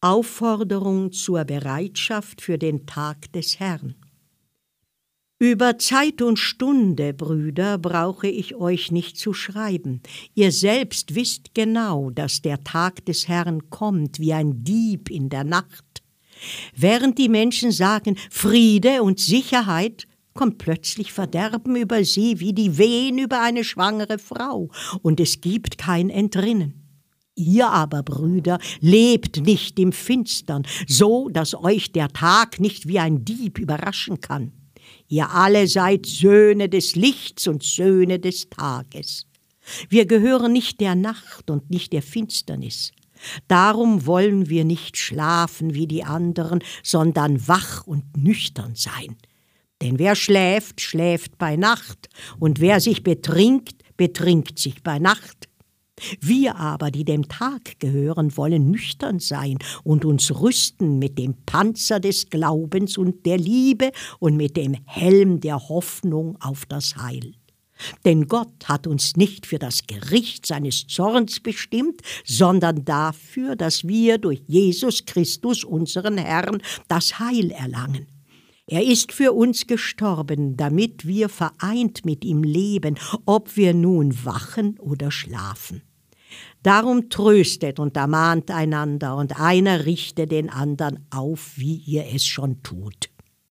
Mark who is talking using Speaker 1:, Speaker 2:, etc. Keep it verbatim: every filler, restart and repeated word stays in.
Speaker 1: Aufforderung zur Bereitschaft für den Tag des Herrn. Über Zeit und Stunde, Brüder, brauche ich euch nicht zu schreiben. Ihr selbst wisst genau, dass der Tag des Herrn kommt wie ein Dieb in der Nacht. Während die Menschen sagen Friede und Sicherheit, kommt plötzlich Verderben über sie wie die Wehen über eine schwangere Frau, und es gibt kein Entrinnen. Ihr aber, Brüder, lebt nicht im Finstern, so dass euch der Tag nicht wie ein Dieb überraschen kann. Ihr alle seid Söhne des Lichts und Söhne des Tages. Wir gehören nicht der Nacht und nicht der Finsternis. Darum wollen wir nicht schlafen wie die anderen, sondern wach und nüchtern sein. Denn wer schläft, schläft bei Nacht, und wer sich betrinkt, betrinkt sich bei Nacht. Wir aber, die dem Tag gehören, wollen nüchtern sein und uns rüsten mit dem Panzer des Glaubens und der Liebe und mit dem Helm der Hoffnung auf das Heil. Denn Gott hat uns nicht für das Gericht seines Zorns bestimmt, sondern dafür, dass wir durch Jesus Christus, unseren Herrn, das Heil erlangen. Er ist für uns gestorben, damit wir vereint mit ihm leben, ob wir nun wachen oder schlafen. Darum tröstet und ermahnt einander, und einer richte den anderen auf, wie ihr es schon tut.